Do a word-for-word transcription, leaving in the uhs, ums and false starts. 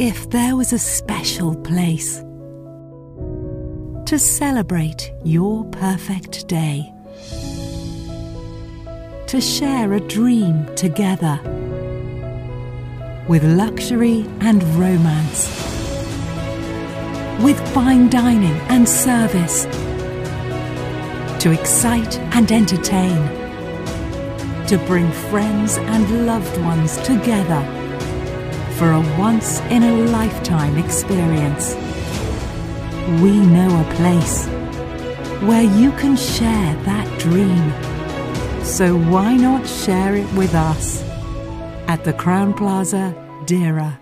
if there was a special place to celebrate your perfect day, to share a dream together, with luxury and romance, with fine dining and service, to excite and entertain, to bring friends and loved ones together for a once-in-a-lifetime experience. We know a place where you can share that dream. So why not share it with us at the Crowne Plaza, Deira.